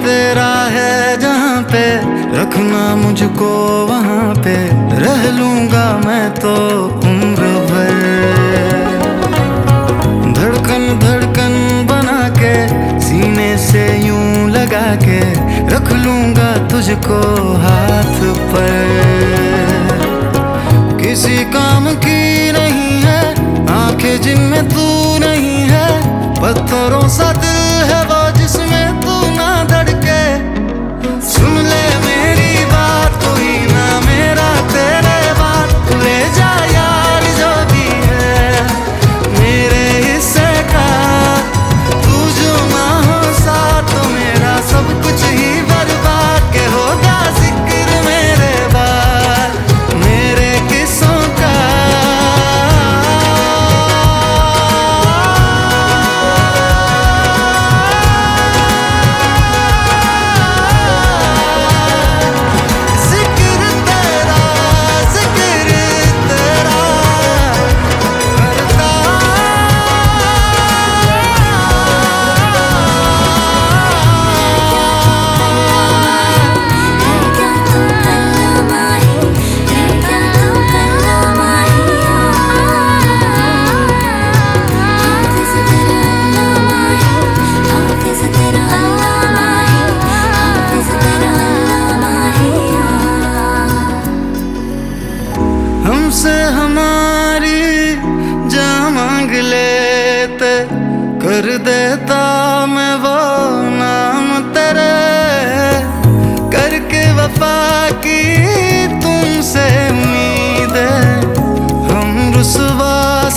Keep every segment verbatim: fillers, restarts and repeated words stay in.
तेरा है जहाँ पे, रखना मुझको वहाँ पे, रह लूंगा मैं तो उम्र भर। धड़कन धड़कन बना के सीने से यूं लगा के, रख लूंगा तुझको हाथ पर। किसी काम की नहीं है आंखें जिनमें तू नहीं है, पत्थरों सा दिल है वो जिसमें तू ना धड़के। सुन ले मेरी बात, कोई ना मेरा तेरे बात, ले जा यार जो भी है मेरे हिस्से का। तू जो ना हो साथ तो मेरा सब कुछ ही बर्बाद, के होगा जिक्र मेरे बाद मेरे किस्सों का। हमसे हमारी जान मांग लेते, कर देता मैं वो नाम तेरे। करके वफा की तुमसे उम्मीद है, हम रुसवा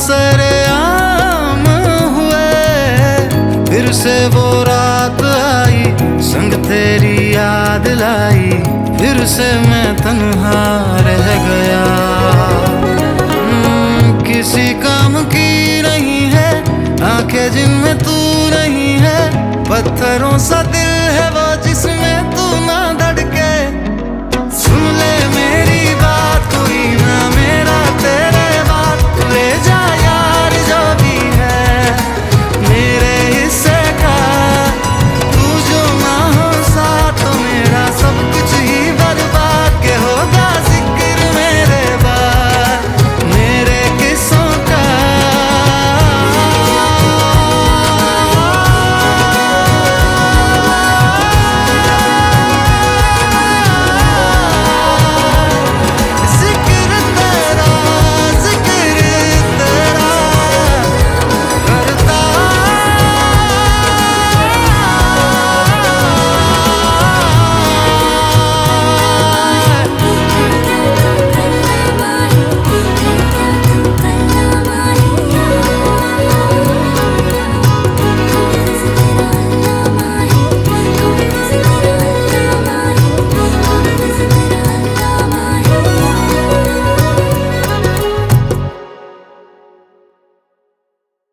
सरेआम हुए। फिर से वो रात आई, संग तेरी याद लाई, फिर से मैं तन्हा रह गया। किसी काम की नहीं है आंखें जिनमें तू नहीं है, पत्थरों सा दिल